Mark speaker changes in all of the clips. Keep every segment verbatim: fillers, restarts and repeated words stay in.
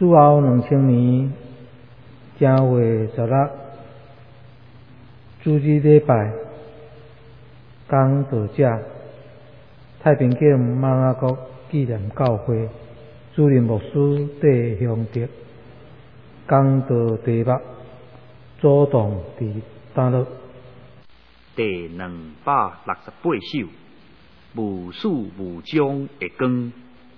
Speaker 1: 此后两千年正月十六，主日礼拜，讲道者太平境马雅国纪念教会主任牧师戴雄德讲道题目主动伫打落
Speaker 2: 第两百六十八首无始无终的光。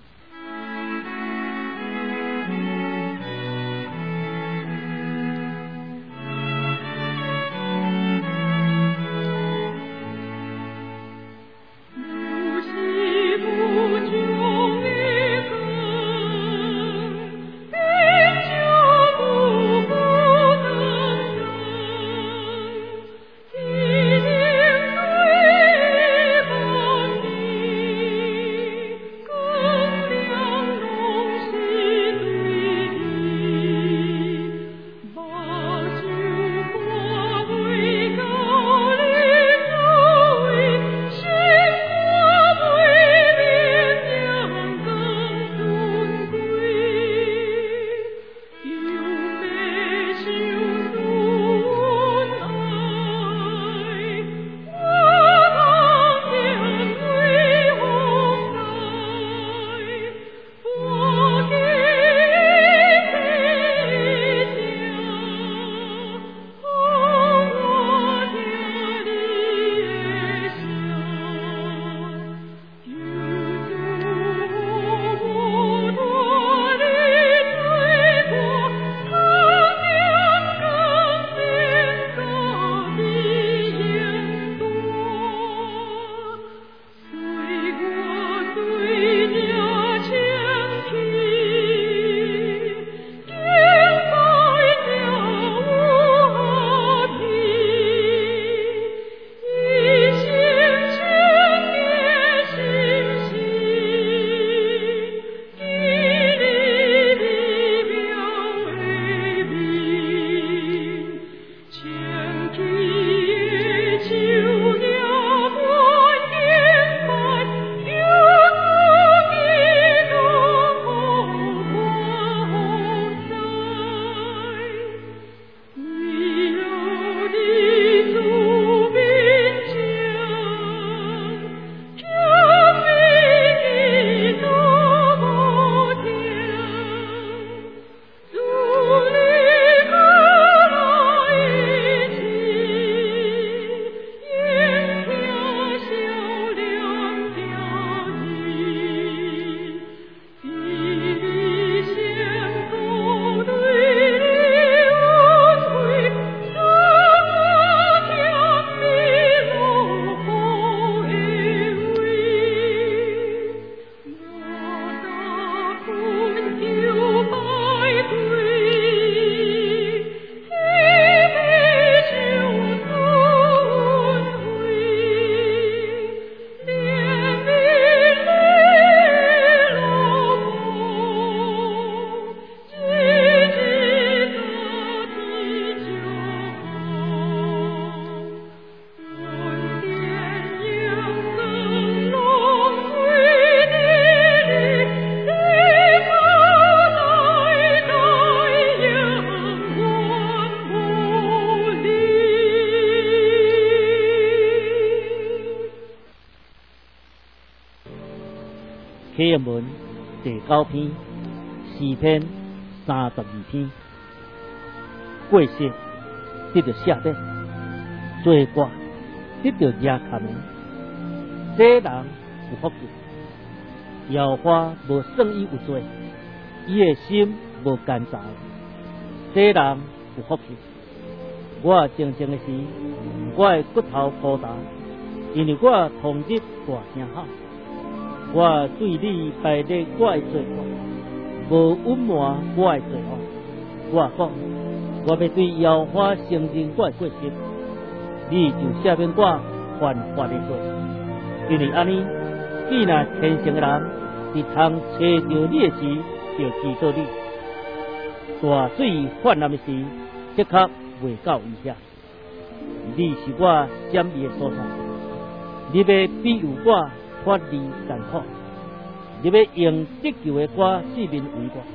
Speaker 3: 启言文第九篇，诗篇三十二篇。过世得到赦免，罪过得到压砍的，这人有福气。耶和华无算伊有罪，伊的心无干燥，这人有福气。我静静的时，我的骨头孤单，因为我同日大声喊。我对你排列我的罪过，无隐瞒我的罪恶。我讲，我要对耶和华承认我的过失，你就赦免我犯法的罪。因为安尼，既然虔诚的人是通找着你的时，就记到你。大水泛滥的时，即刻袂到伊遐。你是我闪避的所在，你要庇佑我脱离艰苦，你要用得救的我性命为我，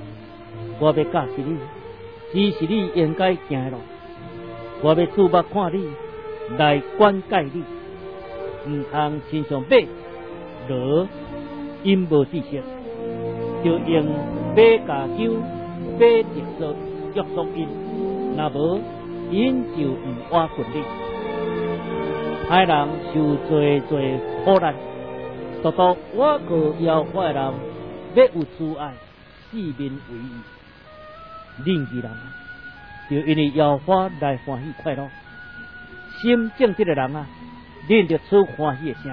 Speaker 3: 我要教示你，只是你应该行的路。我要注目看你，来管教你，唔通身上马、骡，因无知识，就用马加酒、马直说约束因，若无因就唔活顺利。害人受最最苦难，独独我个要坏人要有慈爱，四面为义。另一人啊，就因为妖花来欢喜快乐，心正直的人啊，念得出欢喜的声。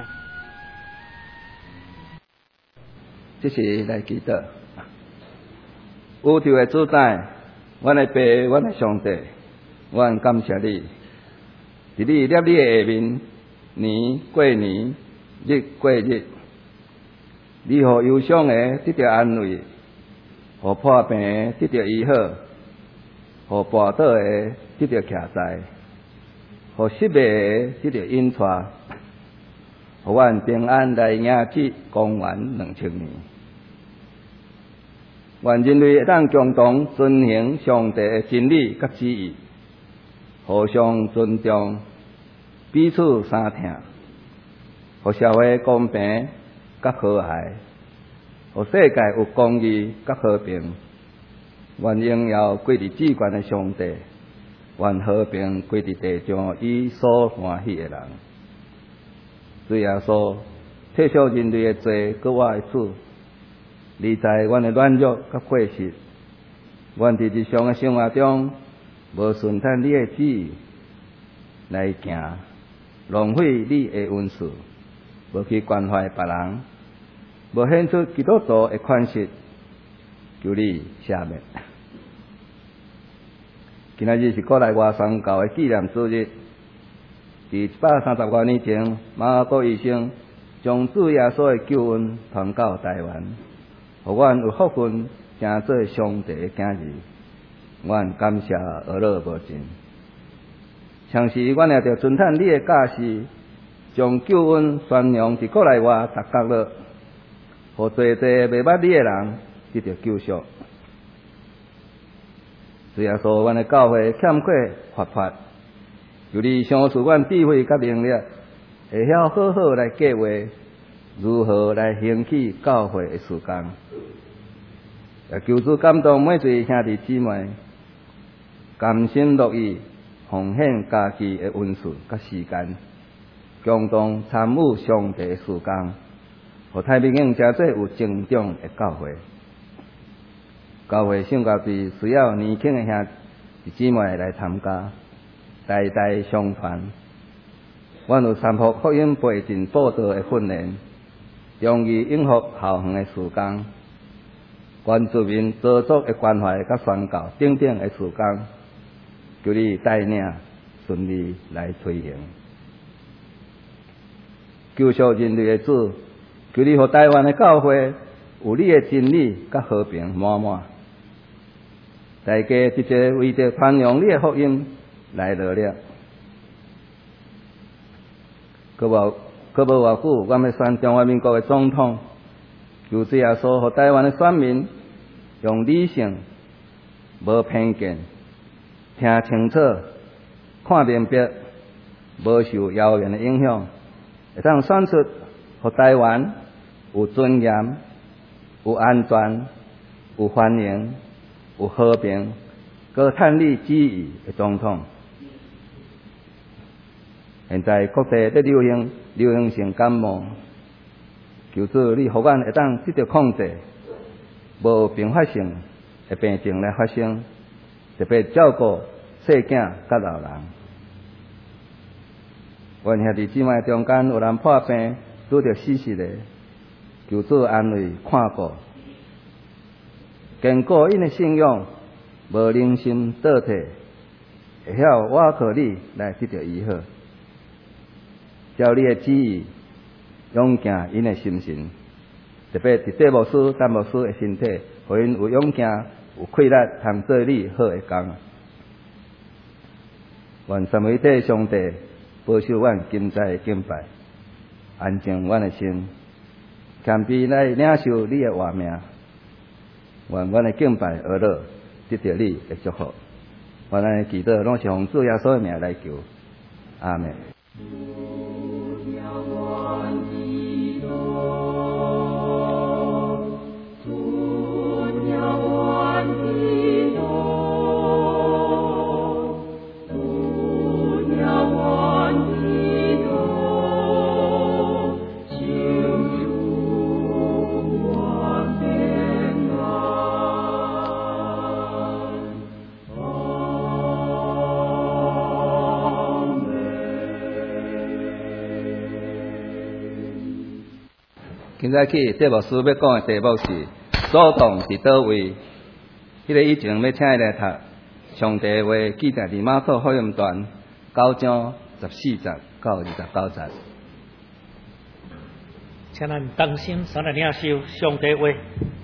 Speaker 4: 这是来祈祷。宇宙的主宰，阮的爸，阮的上帝，阮感谢你，伫你立你的下面，年过年，日过日，你互忧伤的得到安慰，互破病的得到医好，互跋倒的得到徛在，互失迷的得到引带，互阮平安来迎接公元两千年。愿人类会当共同遵行上帝的真理甲旨意，互相尊重，彼此相听，互社会公平甲和谐，互世界有公义甲和平。愿荣耀归伫至高的上帝，愿和平归伫地上伊所欢喜的人。主耶稣，替恤人类的罪，搁我的主。你知阮的软弱甲过失，阮伫日常的生活中无顺趁你的旨意来行，浪费你的恩赐，无去关怀别人，无献出基督徒的款式，求你赦免。今仔日是国内外宣教的纪念主日，伫一百三十多年前，马可医生将主耶稣的救恩传到台湾。互阮有福分，成做上帝的囝儿，阮感谢而乐无尽。常时阮也着遵趁你的教示，将救恩宣扬伫国内外逐角落，互侪侪未捌你的人得到救赎。主耶稣，阮的教会欠缺活泼，求你赏赐阮智慧甲能力，会晓好好来计划如何来兴起教会的事工。也求主感动每一位兄弟姊妹，甘心乐意奉献家己的恩赐甲时间，共同参与上帝的事工，互太平洋真做有成长的教会。教会圣教队需要年轻的兄弟姊妹来参加，代代相传。阮有三福福音培训报道的训练，容易应付校园的事工。原住民做作的关怀甲宣教等等的事工，求你带领顺利来推行。救赎人类的主，求你互台湾的教会有你的真理甲和平满满，大家直接为着传扬你的福音来努力。可无可无偌久，我们要选中华民国的总统。求主耶稣，互台湾的选民用理性、无偏见、听清楚、看明白，无受谣言的影响，会当选出互台湾有尊严、有安全、有繁荣、有和平，搁趁你旨意的总统。现在国际在流行流行性感冒。求主，你互阮会当得到控制，无并发性的病症来发生，特别照顾细囝甲老人。阮兄弟姊妹中间有人破病，拄着死死的，求主安慰看顾，坚固因的信仰，无零心倒退，会晓倚靠你来得到医好，照你的旨意。勇行因的心神，特别伫这牧师、陈牧师的身体，互因有勇行、有气力，通做你好的工。愿三位一体上帝保守阮今在的敬拜，安静阮的心，谦卑来领受你的话命。 愿阮的敬拜而乐，得到你的祝福。愿咱的祈祷拢是奉主耶稣的名来求，阿门。今早起这牧师要讲的题目是所动伫倒位。迄、那个以前要请伊来读上帝话，记载伫马可福音段九章十四节到二十九节。
Speaker 5: 请咱同心三来领受上帝话，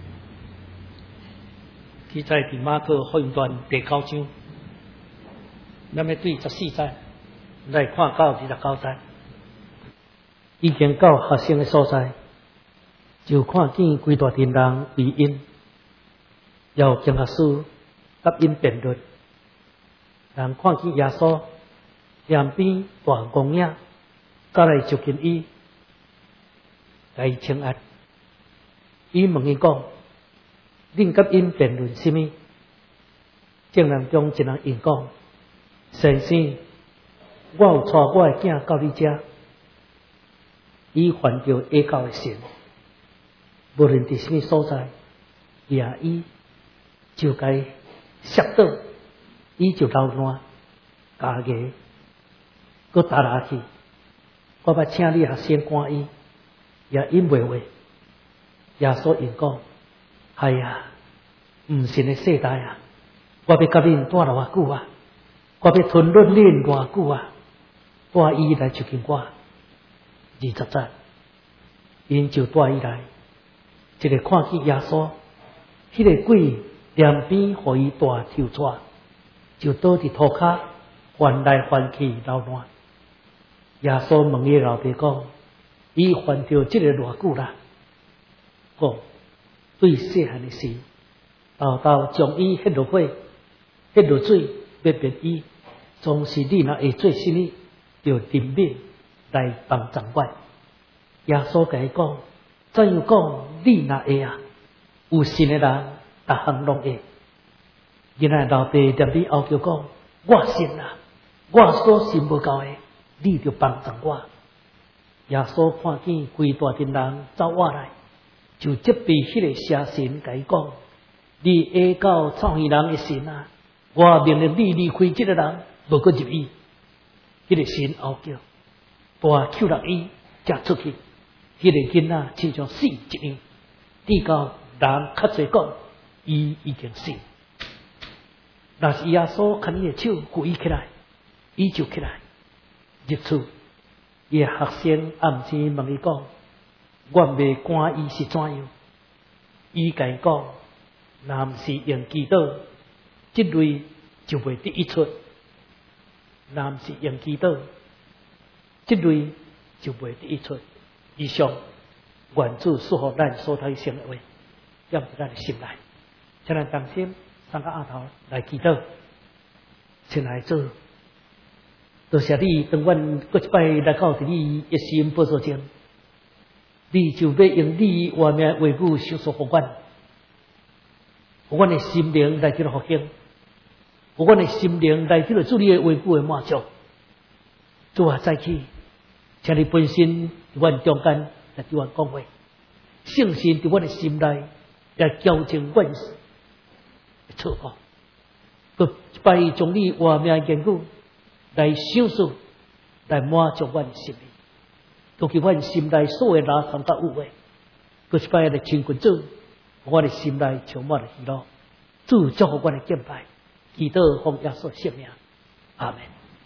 Speaker 5: 记载伫马可福音段第九章，咱要对十四节来看到二十九节，已经到学生的所在。就看见规大群人围因，要经学师答因辩论。人看见耶稣两边大公影，走来就近伊，甲伊请安。伊问伊讲：“恁甲因辩论什么？”众人中一人应讲：“先生，我有带我的囝到你遮，伊犯着恶教的神。无论伫什么所在，掠伊就该摔倒，伊就流烂加牙，搁打下去。我要请你学先赶伊，也因袂话。耶稣应讲：哎呀，毋信的世代啊！我要甲恁带偌久啊！我要吞论恁偌久啊！带伊来就近我。二十节，因就带伊来。一个看见耶稣，迄、那个鬼两边互伊大抽抓，就倒伫涂骹，翻来翻去流烂。耶稣问伊老爸讲：伊犯着即个偌久啦？讲对细汉的事，豆豆将伊迄落火，迄落水，要灭伊，总是你若会做什么，就认命来帮助我。耶稣甲伊讲。怎样讲？你若会啊？有信的人，逐项拢会。原来老爸踮伫后叫讲：我信啊！我所信无够的，你就帮助我。耶稣看见规大群人走过来，就责备迄个邪神，甲伊讲：你下到臭鱼人的神啊！我命令你离开即个人，无搁入伊。迄、那个神后叫，大手落伊，才出去。迄个囡仔亲像死一样，直到人较侪讲，伊已经死。若是耶稣牵伊的手扶伊起来，伊就起来入厝。伊的学生暗时问伊讲：我未赶伊是怎样？伊甲伊讲：若毋是用祈祷，即类就袂得一出；若毋是用祈祷，即类就袂得一出。以上愿主赐予咱所睇成的话，要伫咱的心内，请咱同心三个额头来祈祷。亲爱的主，多谢你当阮各一摆来到伫你一心宝座前，你就要用你话命话语修所互阮，互阮的心灵来得到复兴，互阮的心灵来得到主你的话语的满足。主啊，再去。请你本身伫阮中间来对阮讲话，圣神伫阮的心内来矫正阮的错误，佮一摆将你话命言语来想述，来满足阮的心灵，都叫阮心内所有拉伤甲污秽，佮一摆来亲近主，阮的心内充满了喜乐。主祝福阮的敬拜，祈祷奉耶稣圣名，阿门。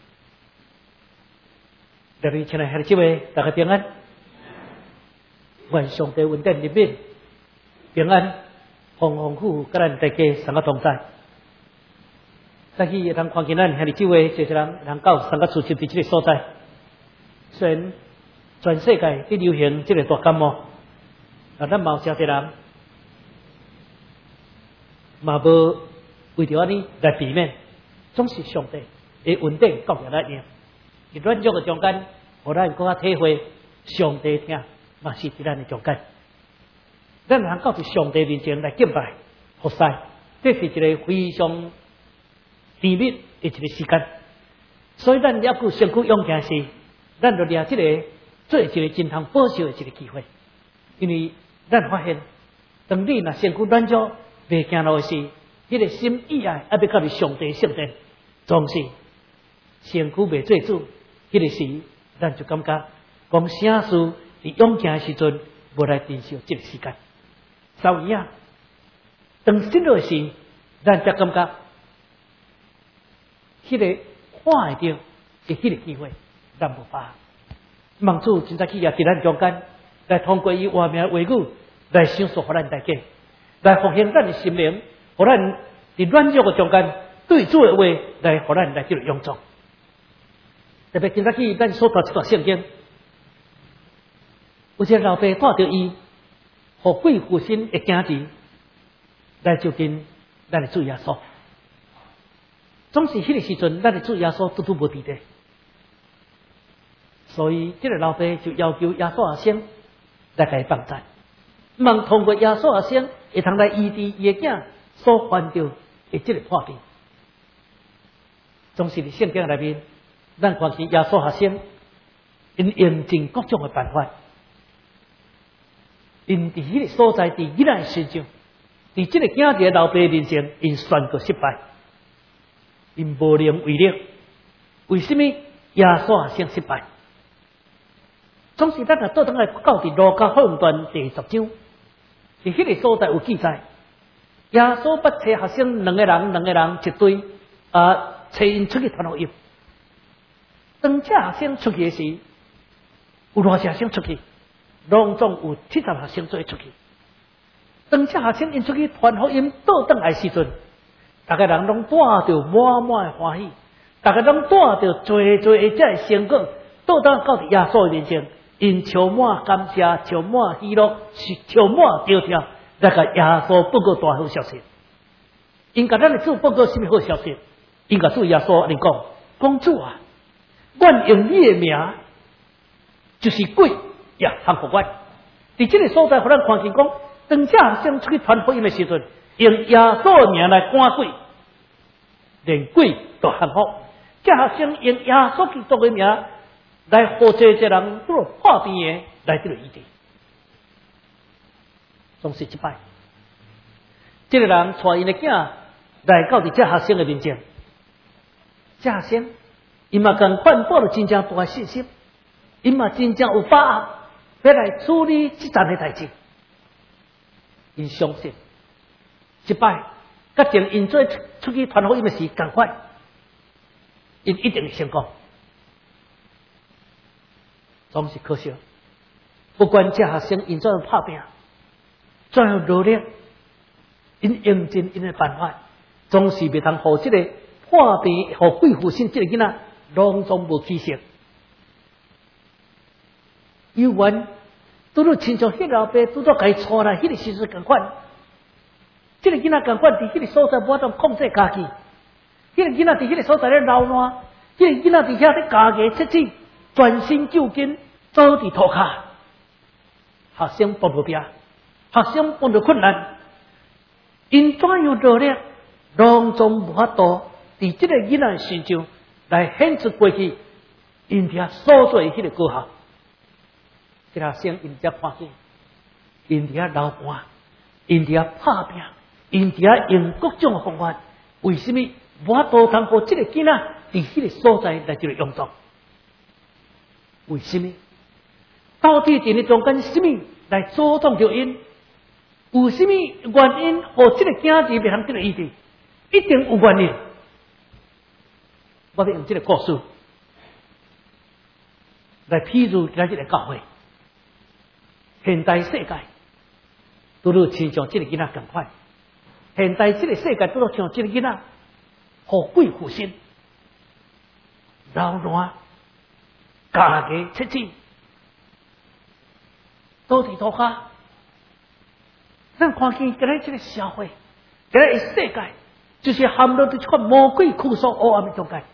Speaker 5: 各位亲爱的姊妹，大家平安。愿上帝恩典里面平安、丰丰富富，甲咱大家三个同在。再去通看见咱兄弟姊妹，就是人人到三个出席伫这个所在。虽然全世界伫流行这个大感冒，啊，咱嘛有诚侪人嘛无为着安尼来避免，总是上帝会稳定教育咱样。伫软弱嘅中间，互咱更加体会上帝听，嘛是伫咱嘅中间。咱能够伫上帝面前来敬拜、服侍，这是一个非常甜蜜的一个时间。所以咱要顾身躯勇健时，咱就掠这个做一个真通报仇的一个机会。因为咱发现，当你若身躯软弱、袂行路时，迄个心意爱要要靠伫上帝圣殿，总是身躯袂做主，迄个时咱就感觉讲啥事伫勇健的时阵，无来珍惜这个时间。稍一样，当失落时，咱才感觉迄、那个看会到的迄个机会，咱无把握。望主真早起也伫咱中间，来通过伊话名话语来想述互咱大家，来复兴咱的心灵，互咱伫软弱的中间对主的话来互咱来这个用作。特别今早起咱所读这段圣经，有一个老爸带着伊。互贵父亲的囝子来接近咱的主耶稣，总是迄个时阵，咱的主耶稣拄拄无伫地，所以这个老爸就要求耶稣阿先来甲伊帮助，望通过耶稣阿先会通来医治伊的囝所犯着的这个破病。总是伫圣经内面，咱看见耶稣阿先因用尽各种的办法。因伫迄个所在，伫囡仔身上，伫即个囝仔老爸面前，因宣告失败，因无能为力。为什么耶稣也先失败？总是咱若倒转来到伫路加福音段第十章，伫迄个所在有记载，耶稣捌找学生两个人，两个人一对啊，找因出去传福音。当这学生出去时，有偌些学生出去？拢总有七十学生做出去。当这学生因出去传福音倒转来时阵，大家人拢带着满满的欢喜，大家拢带着最最的这个成果，倒转到耶稣的面前，因充满感谢，充满喜乐，是充满高跳，来甲耶稣报告大好消息。因甲咱的主报告什么好消息？因甲主耶稣安尼讲：公主啊，阮用你的名，就是鬼。也幸福我，伫这个所在，互咱看见讲，当这学生出去传福音的时阵，用耶稣的名来赶鬼，连鬼都幸福。这学生用耶稣基督的名来护这些人做破病的来这个医治，总是失败。这个人带因的囝来到伫这学生的面前，这学生伊嘛共款抱了真正大的信心，伊嘛真正有把握。要来处理这件的代志，因相信失败，甲前因做出去传福音的时同款，因一定会成功。总是可惜，不管这学生因怎样拍拼，怎样努力，因用尽因的办法，总是袂通互这个破病、互贵妇生这个囡仔拢总无起色。有缘，拄拄亲像迄老爸拄拄甲伊带来，迄个时阵共款。即个囡仔共款伫迄个所在无法度控制家己，迄个囡仔伫迄个所在咧流汗，迄个囡仔伫遐咧家己切齿，全身揪筋，倒伫涂骹。学生帮无边，学生碰到困难，因怎样努力，拢总无法度伫即个囡仔身上来显出过去因遐所做迄个高效。这个学生因遮看见，因遐流汗，因遐拍拼，因遐用各种的方法，为什么无法度通过这个囡仔伫迄个所在来这个用作？为什么？到底伫咧中间什么来阻挡着因？有什么原因？互这个囝子袂通这个医治？一定有原因。我要用这个故事来譬如咱这个教会。现代世界拄拄亲像这个囡仔共款，现代这个世界拄拄像这个囡仔，富贵负心，流汗，家己切齿，倒伫涂骹。咱看见今日这个社会， 这个世界就是陷入这款魔鬼苦索黑暗的中间。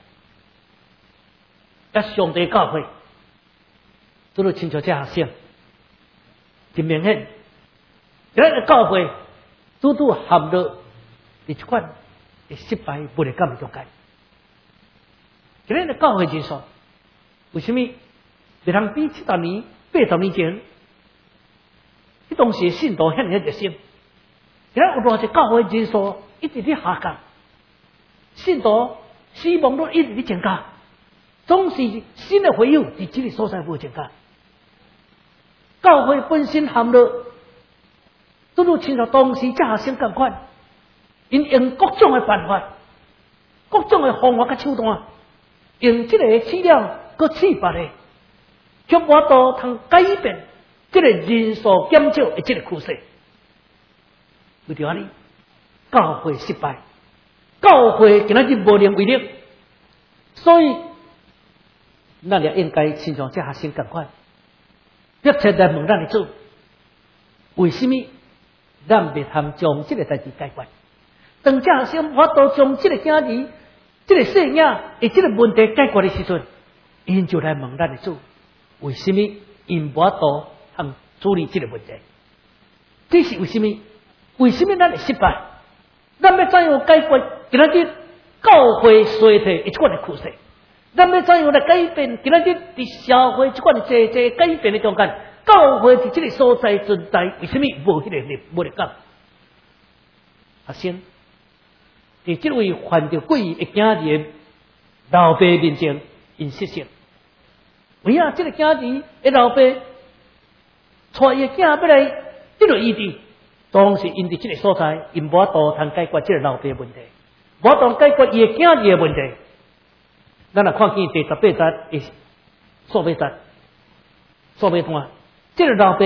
Speaker 5: 甲上帝教会，拄到亲像这学生，真明显，这个教会拄拄陷入这款的失败不力感的中间。这个教会人数，为什么别人比七十年、八十年前，迄当时信徒遐尔热心？现在有偌济教会人数一直在下降，信徒死亡率一直在增加，总是新的会友伫这个所在无增加。教会本身陷入，拄拄亲像当时这学生共款，因用各种的办法、各种的方法甲手段，用这个试了，搁试别个，却无度通改变这个人数减少的这个趋势。为着安尼，教会失败，教会今仔日无能为力，所以咱也应该亲像这学生共款，迫切来问咱的主，为什么咱袂通将这个代志解决？当这学生法度将这个囝儿、这个细伢的这个问题解决的时阵，因就来问咱的主，为什么因无法度通处理这个问题？这是为什么？为什么咱会失败？咱要怎样解决今仔日教会衰退一款的趋势？咱要怎样来改变今仔日伫社会这款的济济改变的中间？教会伫这个所在存在，为什么无迄个力无力感？学生伫这位犯着诡异的囝儿的老爸面前，因失信。为啊，这个囝儿的老爸带伊的囝要来得到医治。当时因伫这个所在，因无法度通解决这个老爸问题，无法度解决伊的囝儿的问题。咱若看见第十八节的数尾节，数尾段，这个老爸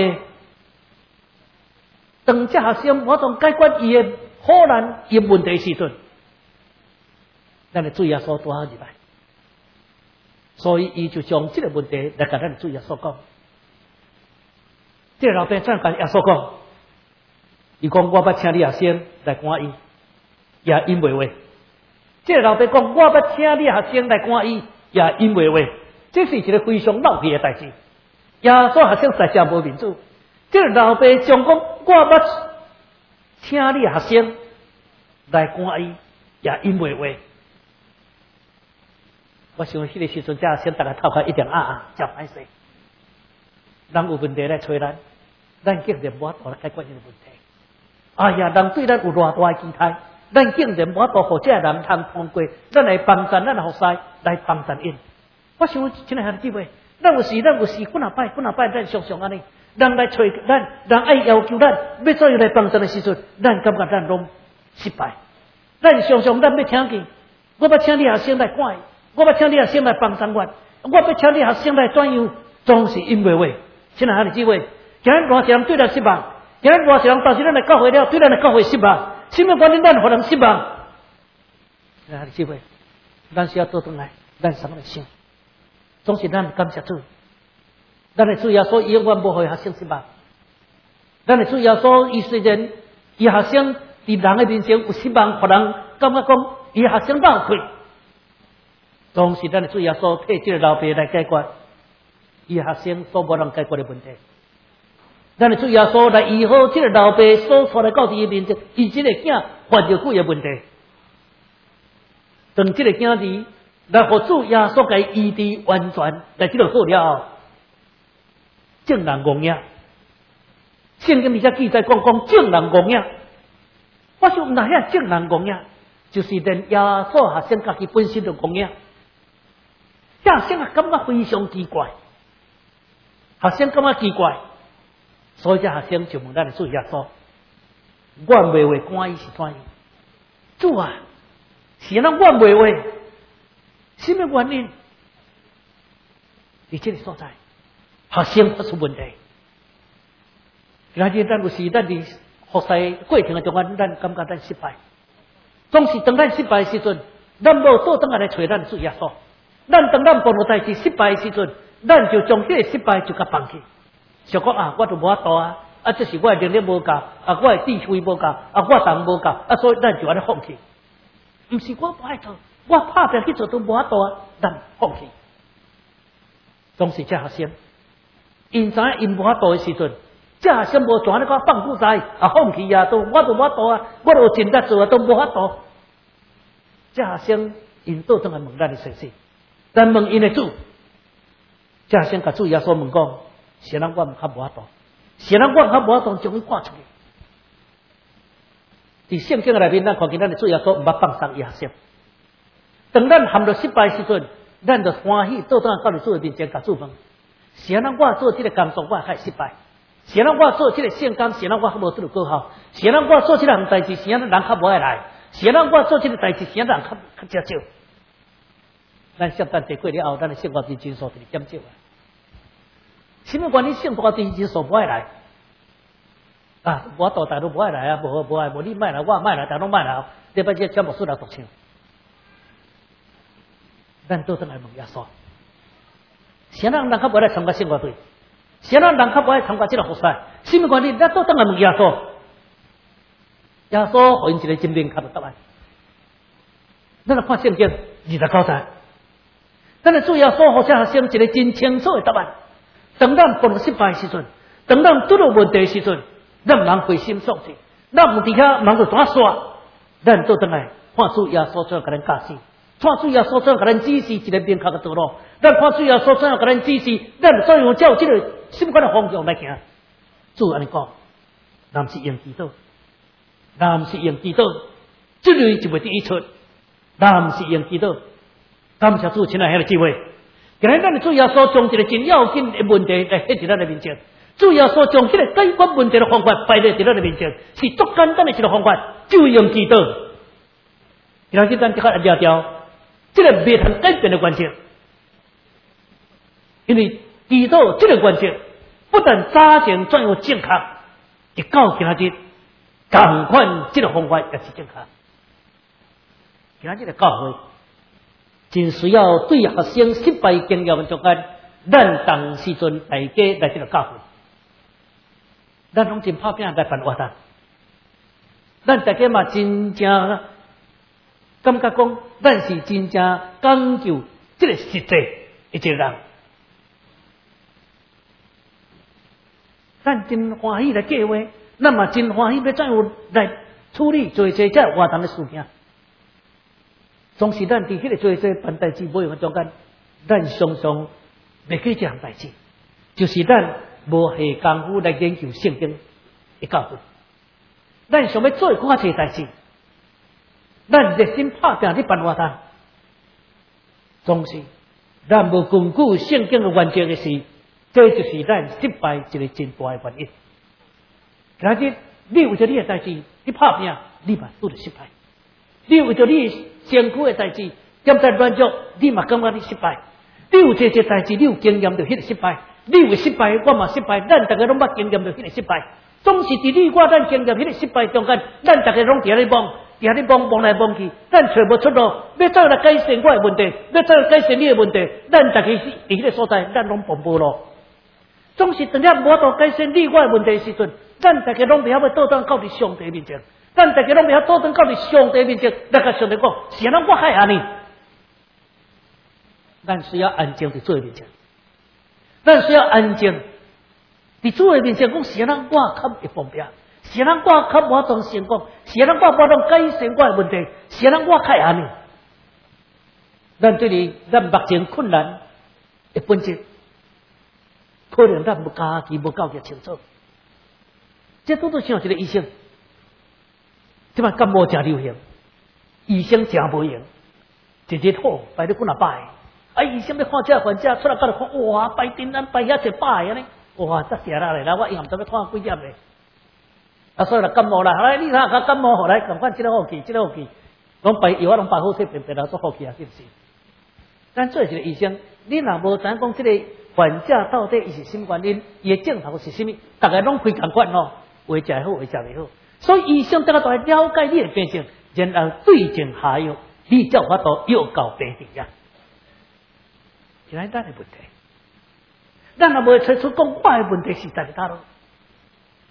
Speaker 5: 当这学生无法度解决伊的苦难、伊的问题时阵，咱的主耶稣拄好入来，所以伊就将这个问题来甲咱的主耶稣讲。这个老爸怎样甲耶稣讲？伊讲我捌请你学生来赶伊，也因袂话。这个老爸讲我捌请你学生来赶伊，也因袂话。这是一个非常闹气的代志。耶稣学生实在无民主。这个老爸讲讲我捌请你学生来赶伊，也因袂话。我想迄个时阵，这学生大家头壳一定啊啊，真歹势。人有问题来找咱，咱竟然无法度来解决这个问题。哎呀，人对咱有偌大的期待，咱竟然无法度互这个人通通过，咱来帮助咱的服侍，来帮助因。我想，亲爱兄弟姊妹，咱有时，咱有时，几若摆，几若摆，咱常常安尼，人来找咱，人爱要求咱，要怎样来帮助的时阵，咱感觉咱拢失败。咱常常咱要听见，我要请你学生来管，我要请你学生来帮助我，我要请你学生来怎样，总是因为话。亲爱兄弟姊妹，今日偌济人对咱失望。今日偌济人当时咱来教会了，对咱来教会失望，什么原因咱互人失望？啊，姊妹，咱需要倒转来，咱什么来想？总是咱感谢主，咱的主耶稣永远无互学生失望。咱的主耶稣伊虽然伊学生伫人的面前有失望，互人感觉讲伊学生闹亏，总是咱的主耶稣替这个老爸来解决伊学生所无能解决的问题。咱的主耶稣来医好这个老爸所出来到伊面前，伊这个囝犯着几个问题，当这个囝儿来互主耶稣给医治完全来这个好了后，正人公影，圣经里只记载讲讲正人公影，我想哪遐正人公影，就是连耶稣学生家己本身就公影，这学生感觉非常奇怪，学生感觉奇怪。所以这学生就问咱的主耶稣，我袂话关伊是怎样？主啊，是咱我袂话，什么原因？伫这个所在，学生发出问题。然后咱有时咱伫学习过程的中间，咱感觉咱失败。总是当咱失败的时阵，咱无倒转来找咱的主耶稣。咱当咱碰到代志失败的时阵，咱就将这个失败就甲放弃。想讲啊，我就无法度啊， 啊，这是我的能力无够，啊，我的智慧无够，啊，我人无够，啊，所以咱就安尼放弃。毋是我不爱做，我拍拼去做都无法度啊，咱放弃。总是这学生，因知影因无法度的时阵，这学生无全咧讲放苦在，啊，放弃啊，都我都无法度啊，我都尽力做啊，都无法度。这学生因倒转来问咱的先生，咱问因的主，这学生甲主耶稣问讲，是人我较无法度，是人我较无法度将伊赶出去。伫圣经内面，咱看见咱的主耶稣毋捌放松野心。当咱陷入失败时阵，咱就欢喜倒转到主的面前，甲主问：是安怎我做这个工作我还失败？是安怎我做这个圣工？是安怎我无做到够好？是安怎我做这项代志？是安怎人较无爱来？是安怎我做这个代志？是安怎人较较少少？咱圣诞节过了后，咱的圣光真数就减少啊。什么原因圣光真数无爱来？啊，我大大都无爱来啊，无无爱，无你卖来，我卖来，大拢卖来，你把这全部数来独唱。咱倒转来问耶稣，谁人人较无来参加圣歌队？谁人人较无来参加这个活塞？什么原因？咱倒转来问耶稣，耶稣给因一个真明确的答案。咱来看圣经二十九章，咱来主耶稣给这学生一个真清楚的答案。当咱碰到失败的时阵，当咱拄到问题的时阵，咱人灰心丧气，咱唔伫遐忙着怎耍？咱倒转来看主耶稣怎样甲咱教示。看主耶稣怎样甲咱指示一个明确的道路，咱看主耶稣怎样甲咱指示，咱怎样照这个什么款的方向来行。主安尼讲，若是用祈祷，若是用祈祷，这类就袂得伊出；若是用祈祷，感谢主，亲爱的姊妹，今日咱的主耶稣将一个真要紧的问题来摆在咱的面前，主耶稣将这个解决问题的方法摆在咱的面前，是足简单的一个方法，就用祈祷。今日咱即刻来聊聊。这个未通改变的关键，因为祈祷这个关键，不但早前怎样正确，一到今日，同款这个方法也是正确。今日的教会，真需要对学生失败经验中间，咱当时阵大家来这个教会，咱拢真拍拼来办活动，咱大家嘛真正。感觉讲，咱是真正讲究这个实际的一个人，咱真欢喜来计划，咱嘛真欢喜要怎样来处理做这这活动的事情。总是咱伫迄个做这办代志无用的中间，咱常常袂记这项代志，就是咱无下功夫来研究圣经的教训，咱想要做偌济代志。咱热心拍拼去办活动，总是咱无根据圣经的原则的事，这就是咱失败一个真大的原因。今日你为着你的代志，你拍拼，你嘛拄着失败；你为着你辛苦的代志，点在乱做，你嘛感觉你失败。你有这些代志，你有经验着迄个失败；你有失败，我嘛失败，咱大家拢捌经验着迄个失败。总是伫你我咱经验迄个失败中间，咱大家拢伫咧望。伫遐咧望望来望去，咱找无出路，要怎来改善我的问题？要怎来改善你的问题？咱大家伫迄个所在，咱拢碰无路。总是等了无法度改善你我的问题的时阵，咱大家拢袂晓要倒转到伫上帝面前，咱大家拢袂晓倒转到伫上帝面前，来甲上帝讲，是安我害安尼？咱需要安静伫主的面前，咱需要安静伫主的面前讲，是安我较会方便。是咱我较无当成功，是咱我无当改善我的问题，是咱我较安尼。咱对于咱目前困难的本质，可能咱无家己无够个清楚。这拄拄像一个医生，即摆感冒真流行，医生真无用，一日好排了几若摆。啊，医生要看这患者出来，甲你看，哇，排阵咱排遐一摆安尼，哇，真邪啦嘞！啦，我以后唔知要看几点嘞。啊，所以啦，感冒啦，来，你睇下感冒好来，赶快即个好去，即个好去，拢摆药啊，拢摆好势，便便来做好去啊，是不是？咱做一个医生，你若无知影讲即个患者到底伊是什么原因，伊的症头是什么，大家拢开共款吼，话食会好，话食袂好。所以医生大家都来了解你的病情，然后对症下药，你才有法度药到病治啊。现在咱的问题，咱若无找出讲我的问题是在哪咯？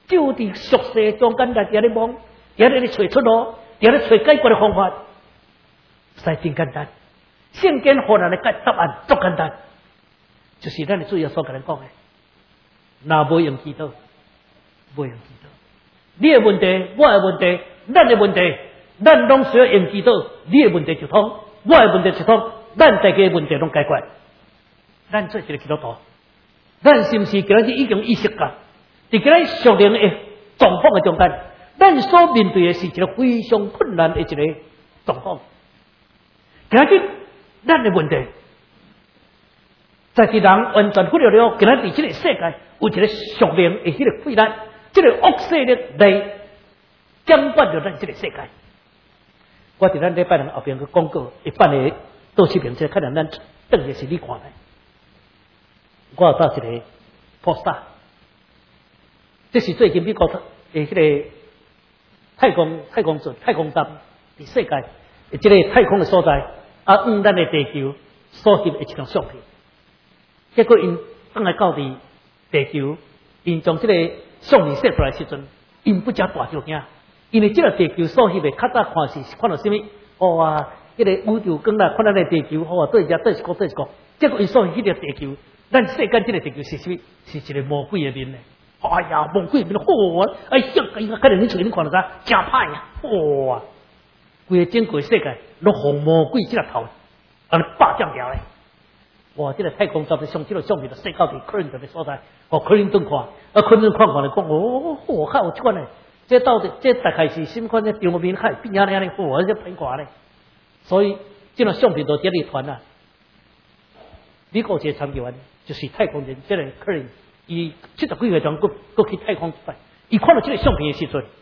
Speaker 5: 就伫俗世中间来伫咧忙，伫咧找出路，伫咧找解决的方法，实在真简单。圣经互人的答案足简单，就是咱的主耶稣甲咱讲的：，若无用祈祷，无用祈祷。你的问题，我的问题，咱的问题，咱拢需要用祈祷。你的问题就通，我的问题就通，咱大家的问题拢解决。咱做一个基督徒，咱是毋是今日已经意识到，伫今日属灵的状况的中间，咱所面对的是一个非常困难的一个状况。今日咱的问题，在是人完全忽略了，今日伫这个世界有一个属灵的迄个困难，这个恶势力来掌管着咱这个世界。我伫咱礼拜六后边个广告一办的倒视频，这可能咱等的是你看的。我有到一个 poster， 这是最近美国的迄个太空太空站太空站伫世界这个太空的所在，啊，往咱的地球所翕的一张相片。结果因当来到伫地球，因将这个相片摄出来时阵，因不只大着惊，因为这个地球所翕的较早看是看到什么？哦啊，迄、那个宇宙光啦，看咱的地球，哦啊，对只对一个对一个。结果因所翕迄个地球。咱世间这个地球是什么？是一个魔鬼的面呢？哎呀，魔鬼面好啊！哎呀，哎呀，可能你嘴你看到啥？真歹呀！哇，规个整个世界都红魔鬼这个头，安尼霸占掉嘞！哇，这个太空站的上这个相片，就射到伫克林顿的所在，哦，克林顿看，啊，克林顿看看来讲，哦，我靠，有这款嘞！这到底这大概是什么款的场面？还变啊咧，哇，这歹看嘞！所以这种相片都接力团啊，美国这参议员。就是太空人，这个客人，伊七十几岁钟，过过去太空拜，伊看到这个相片的时阵，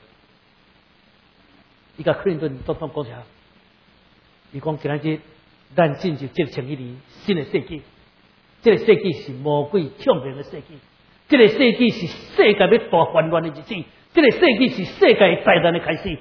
Speaker 5: 伊甲克林顿总统讲啥？伊讲今仔日咱进入这个千禧年新的世纪，这个世纪是魔鬼抢骗的世纪，这个世纪是世界要大混乱的日子，这个世纪是世界灾难的开始。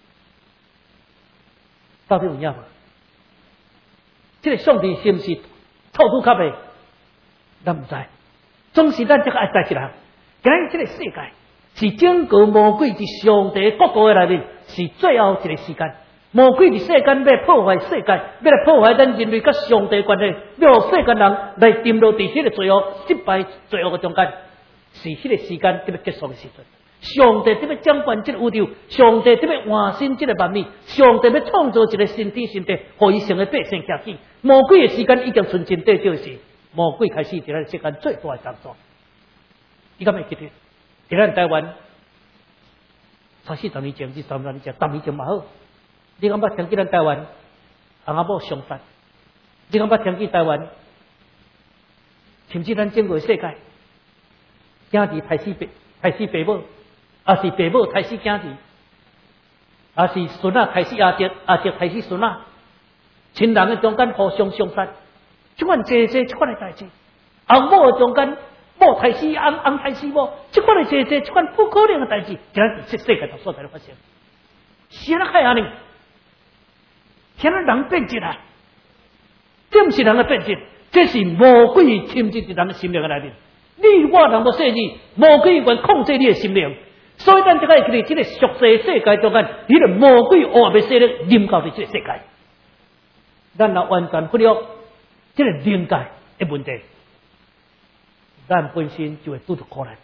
Speaker 5: 到底有影无？这个相片是毋是透土卡的？咱唔知，总是咱这个爱知一人。今日这个世界是整个魔鬼伫上帝国度的内面，是最后一个时间。魔鬼伫世间要破坏世界，要来破坏咱人类甲上帝关系，要让世间人来沉落伫迄个罪恶、失败、罪恶的中间，是迄个时间就要结束的时阵。上帝就要掌管这个宇宙，上帝就要换新这个万物，上帝要创造一个新天新地，互伊成为百姓行起。魔鬼的时间已经存真短少时。魔鬼开始伫咱世间最大的工作，你敢会记得？伫咱台湾三四十年前、二三十年前、十年前嘛好，你敢捌听见咱台湾翁仔某上山？你敢捌听见台湾？甚至咱整个世界，囝儿害死爸，害死爸母，也是爸母害死囝儿，也是孙仔害死阿叔，阿叔害死孙仔，亲人的中间互相相杀。这款这这这款的代志，翁某中间某害死翁，翁害死某，这款的这这这款不可能的代志，今日这世界头所在的发生，是安怎害安尼？现在人变质啊，这不是人的变质，这是魔鬼侵入人的心灵的内面。你我人都说你，魔鬼愿控制你的心灵，所以咱这个在这个俗世世界中间，你的魔鬼恶的势力临到伫这个世界，咱若完全忽略这个灵界的问题，咱本身就会拄到苦难。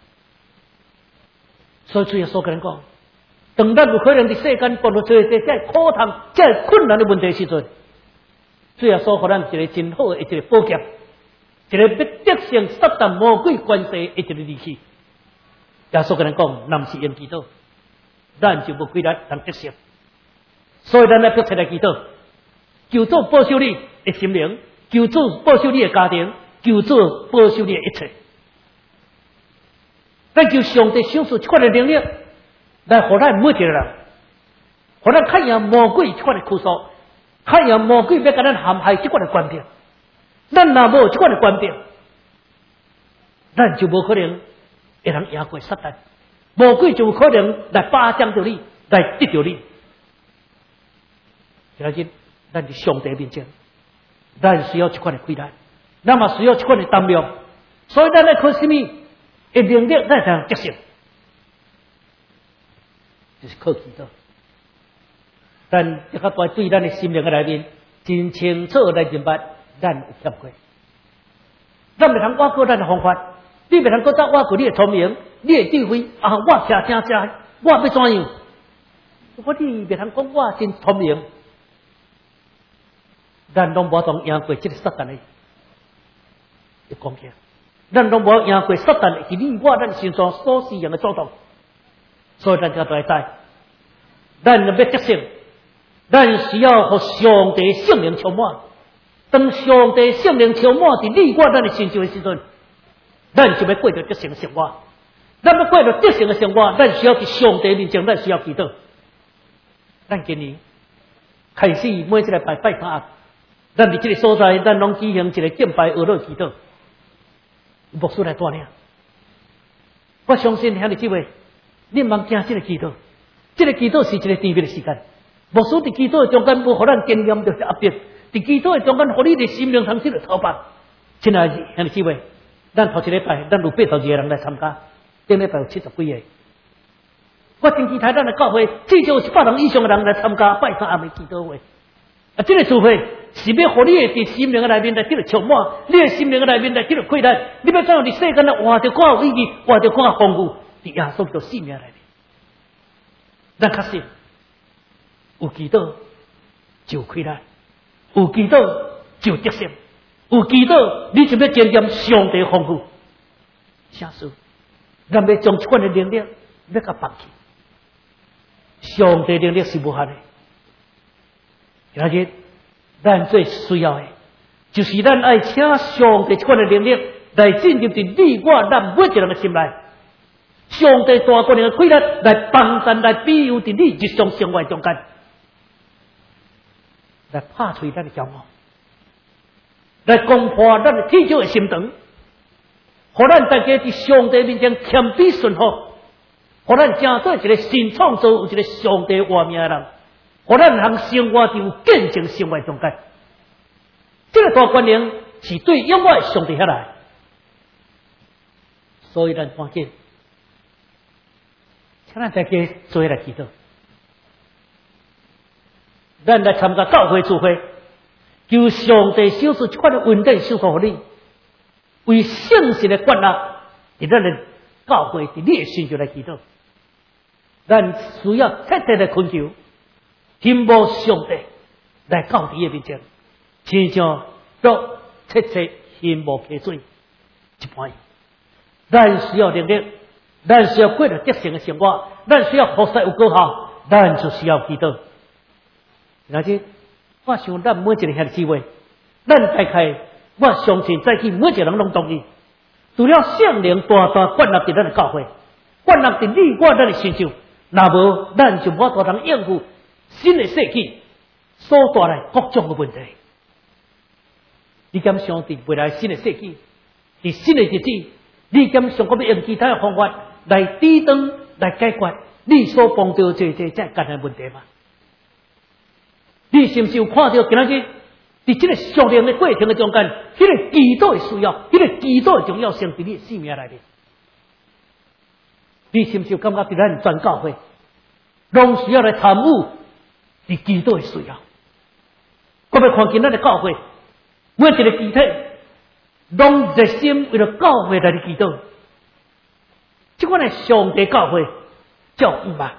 Speaker 5: 所以主耶稣跟人讲，当咱有可能伫世间碰到这这这苦痛、这困难的问题时阵，主耶稣给咱一个真好的一个宝剑，一个要得胜撒旦魔鬼关系的一个利器。耶稣跟人讲，若不是用祈祷，咱就无几力能得胜。所以咱要迫切来祈祷，求主保守你的心灵。求主保守你的家庭，求主保守你的一切。咱求上帝赏赐这款的能力，来互咱每一个人，互咱看赢魔鬼这款的苦诉，看赢魔鬼要甲咱陷害这款的官兵。咱若无这款的官兵，咱就无可能会能赢过撒旦，魔鬼就有可能来霸占着你，来得着你。今日咱伫上帝面前。咱需要这款的亏难，那么需要这款的担量，所以咱来靠什么？会能力咱才能得胜。 就是靠祈祷。但这个大对咱的心灵的内面，真清楚来明白，咱有欠过。咱袂通挖过咱的方法，你袂通搁再挖过你的聪明、你的智慧啊！我听听听，我要怎样？我你袂通讲我真聪明，咱拢无同赢过这个撒旦的的攻击，咱拢无赢过撒旦是你我咱身上所使用的作动，所以咱就来知，咱要得胜，咱需要和上帝圣灵充满。当上帝圣灵充满伫你我咱的身上的时阵，咱就要过着得胜的生活。咱要过着得胜的生活，咱需要去上帝面前，咱需要祈祷。咱今年开始每一个拜拜三暗，咱伫这个所在，咱拢举行一个敬拜俄罗祈祷，牧师来带领。我相信兄弟姊妹，你茫惊这个祈祷，这个祈祷是一个甜蜜的时间。牧师伫祈祷中间，无互咱经验着压迫。伫祈祷的中间，互你的心灵通这个操办。亲爱的兄弟姊妹，咱头一礼拜，咱有八十二个人来参加，顶礼拜有七十几个。我真期待咱的教会至少有一百人以上的人来参加拜三暗的祈祷会。啊，这个聚会是要互你的伫心灵的内面来这个充满，你的心灵的内面来这个快乐。你要怎样伫世间来活着更有意义，活着更丰富，伫耶稣的生命内面。咱确实有祈祷就快乐。有祈祷就得胜，有祈祷你就要经验上帝丰富。啥事？咱要将这款的能力要甲放弃。上帝能力是无限的，而且咱最需要的，就是咱爱请上帝这款的能力来进入伫你我咱每一个人的心内。上帝大过人的快乐来帮咱来庇佑伫你日常生活中间。来拍碎咱的骄傲，来攻破咱的天骄的心肠，互咱大家伫上帝面前谦卑顺服，互咱成做一个新创造，有一个上帝活命的人，互咱通生活伫有见证生活中间。这个大观念是对永远上帝遐来，所以咱赶紧，请咱大家做来祈祷。咱来参加教会聚会，求上帝小事这款的稳定守护你，为圣神的管纳，伫咱的教会伫你的身上来祈祷。咱需要彻底的恳求，听慕上帝来到你的面前，亲像竹切切心无溪水一般。咱需要能力，咱需要过着得胜的生活，咱需要服侍有果效，咱就需要祈祷。而且，我想咱每一个兄弟姊妹，咱大概我相信在去每一个人拢同意，除了圣灵大大灌入伫咱的教会，灌入伫你我咱的身上，若无咱就无法通应付新的世纪所带来各种的问题。你敢相信未来新的世纪，伫新的日子，你敢想讲要用其他的方法来抵挡、来解决你所碰到这这这艰难问题吗？你是不是有看到今仔日伫这个上灵的过程的中间，迄、那个祈祷的需要，迄、那个祈祷的重要性伫你生命内面？你是不是有感觉伫咱全教会，拢需要来参与伫祈祷的需要？我要看见咱的教会，每一个肢体拢热心为了教会来祈祷。这款的上帝教会叫唔吧？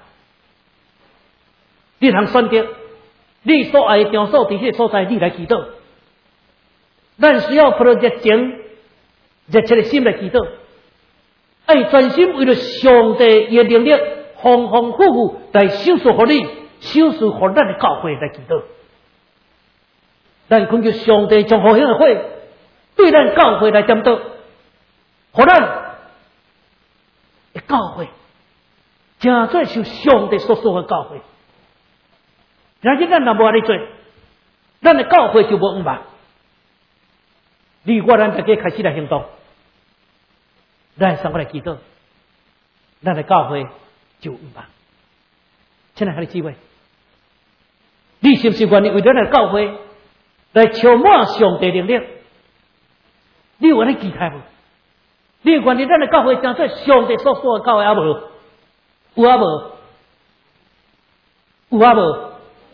Speaker 5: 你通选择。你所爱的场所，伫迄个所在，你来祈祷。咱需要抱着热情、热切的心来祈祷，爱专心为了上帝的能力，丰丰富富来修饰互你，修饰互咱的教会来祈祷。咱恳求上帝将好兴的火对咱教会来点导，互咱的教会真做是上帝所说的教会。然而，咱若无安尼做，咱的教会就无五万。你我咱大家开始来行动，咱上过来祈祷，咱的教会就五万。亲爱的姊妹，你是不是愿意为咱的教会来充满上帝能力？你有安尼期待无？你愿意咱的教会成做上帝所说的教会啊无？有啊无？ 有啊无？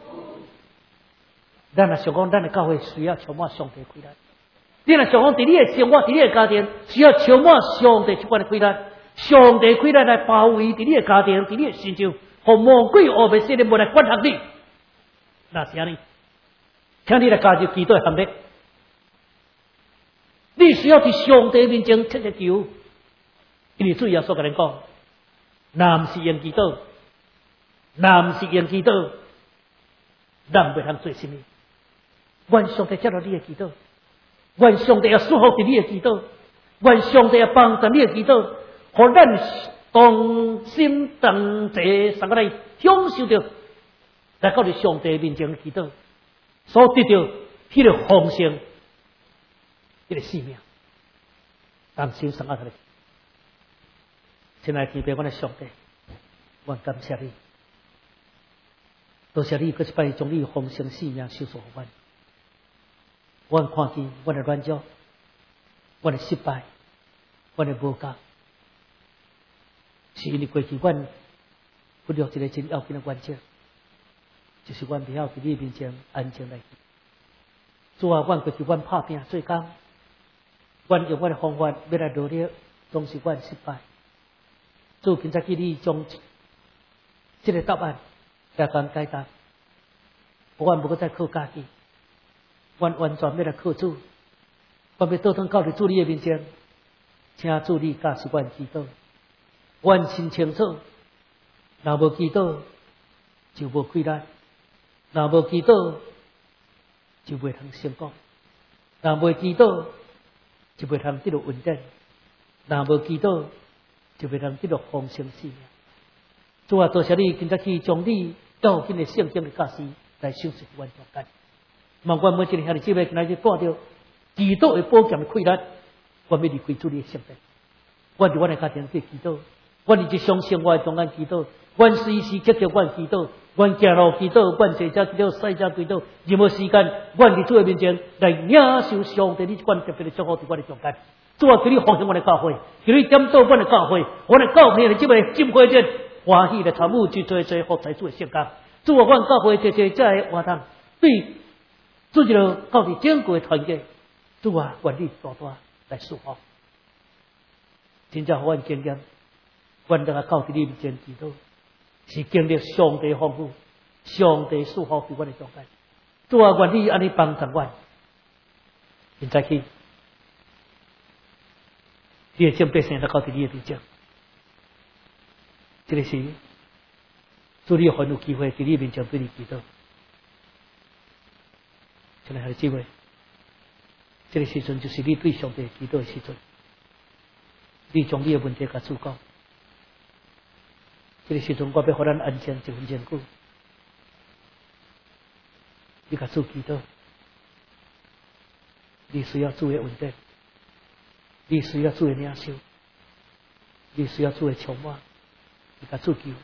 Speaker 5: 咱若想讲，咱的教会需要充满上帝的开恩。你若想讲，伫你的生活、伫你的家庭，需要充满上帝这款的开恩，上帝开恩来包围伫你的家庭、伫你的身上，互魔鬼恶魔势力无来管辖你。那是安尼，请你来加入基督的行列。你需要伫上帝面前切切求，因为主耶稣甲咱讲，若毋是用基督，若毋是用基督，咱袂通做甚物。愿上帝接纳你的祈祷，愿上帝也祝福伫你的祈祷，愿上帝也帮助你的祈祷，互咱同心同齐，三个来享受着来到你上帝面前的祈祷，所得到迄个丰盛，迄个生命。甘心三个来，亲爱的天父，我的上帝，我感谢你，多谢你搁一摆将你丰盛生命收束互阮。我看见我的软弱，我的失败，我的无格，是因为过去阮不了一个真要紧的原则，就是阮不晓伫你面前安静来。主啊，阮过去阮拍拼做工，阮用阮的方法要来努力，总是阮失败。主，今早起你将这个答案来甲阮解答，阮无搁再靠家己。阮完全要来靠主，阮要倒腾到伫主你的面前，请主你教示阮祈祷。阮心清楚，若无祈祷就无快乐，若无祈祷就袂通成功，若无祈祷就袂通得到稳定，若无祈祷就袂通得到丰盛生命。主啊，多谢你今早起将你要紧的圣经的教示来享受阮中间。望阮每一个兄弟姊妹今仔日带着基督的宝剑的溃烂，阮要离开主你的圣殿。阮伫阮的家庭做祈祷，阮伫日常生活中间祈祷，阮随时刻刻阮祈祷，阮行路祈祷，阮坐车祈祷，驶车祈祷，任何时间，阮伫主的面前来领受上帝你这款特别的祝福伫阮的中间。主啊，求你奉献阮的教会，求你点导阮的教会，阮的教会的即个浸会者欢喜来参与去做做服侍主的圣工。主啊，阮教会这这这个活动对。做一个到底整个的团结，主啊，愿你大大来祝福。真正互阮经验，阮得到伫你面前祈祷，是经历上帝丰富、上帝祝福伫阮的中间。主啊，愿你安尼帮助阮。现在起，你的正百姓得到伫你的面前，这个是主你很有机会伫你面前对你祈祷。现在还有机会，这个时阵就是你对上帝祈祷的时阵，你将你的问题甲主讲。这个时阵我要互咱安静一分钟久，你甲主祈祷，你需要主的稳定，你需要主的领袖，你需要主的充满，你甲主求。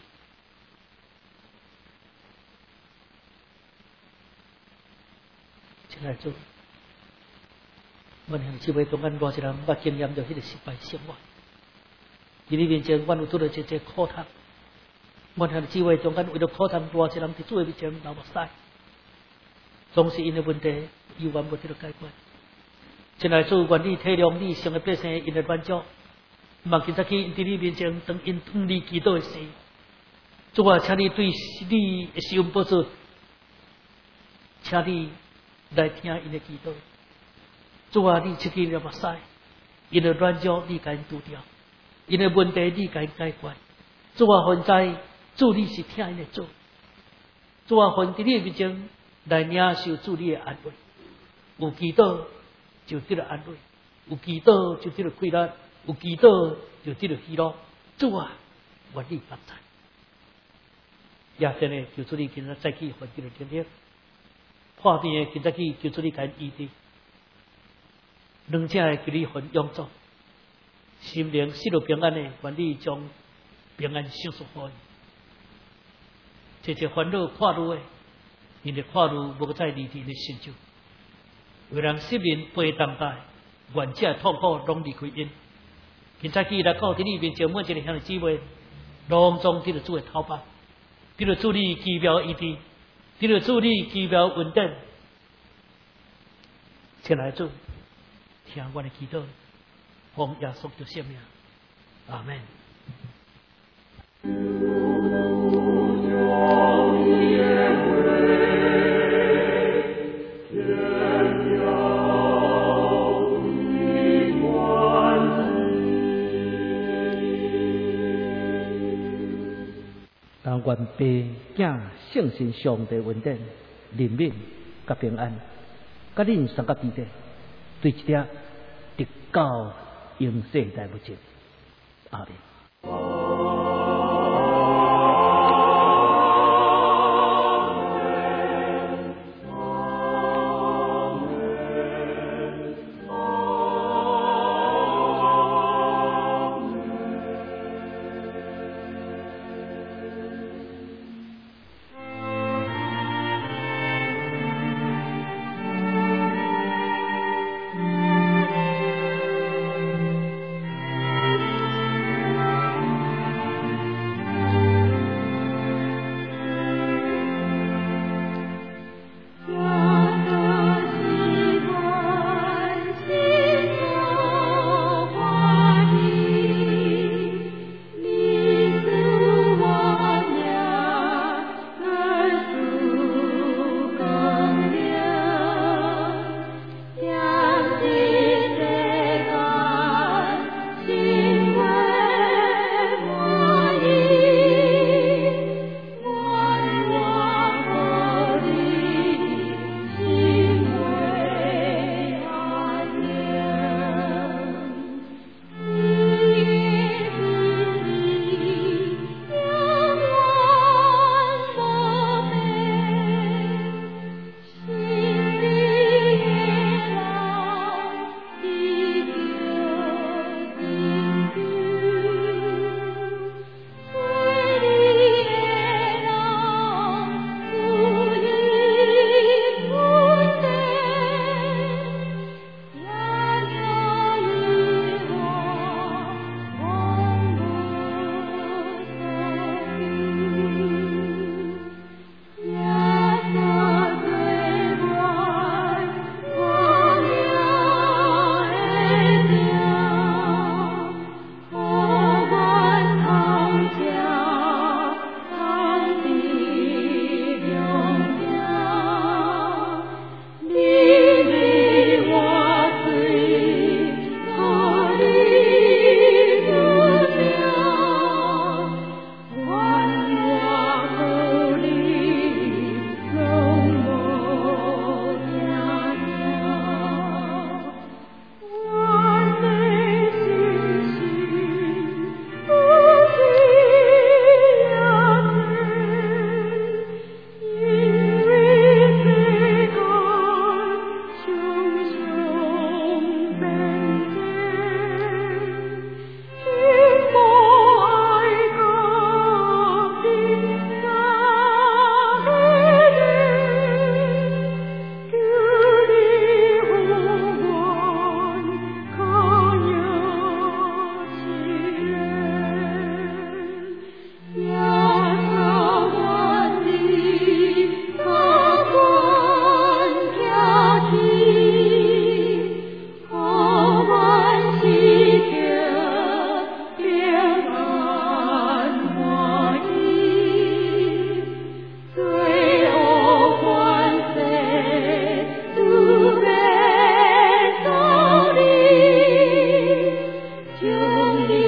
Speaker 5: 来做，阮兄姊妹中间偌一人捌经验着迄个失败生活，伫你面前，阮有拄着一个苦谈。阮兄姊妹中间为了苦谈，偌一人伫主的面前流目屎，总是因的问题永远无得到解决。亲爱的主，愿你体谅你上的百姓因的软弱，望今早起因伫你面前当因当你祈祷的时，主啊，请你对你的施恩宝座，请你。来听因的祈祷，主啊，你切去了目屎，因的软弱你甲因除掉，因的问题你甲因解决。主啊，现在主你是听因的做，主啊，现伫你面前来领受主你的安慰，有祈祷就得了安慰，有祈祷就得了快乐，有祈祷就得了喜乐。主啊，愿你帮助。也真的求主你今日再去还这个天天。破病的今早起求主你甲因医治，两者的求你分永助，心灵失落平安的，愿你将平安享受互伊。这些烦恼跨路的，因的跨路无再离地的成就，为人失眠背担待，愿者痛苦拢离开因。今早起来到伫你面前，每一个兄弟姊妹，拢总得到主的讨办。 得到主你奇妙医治，得到主你奇妙稳定。亲爱的主，听我的祈祷，奉耶稣的圣名，阿门。但愿爸囝圣神上帝稳定、怜悯、甲平安，甲恁三个弟弟，对一只直到永世代不尽。阿门。兄弟。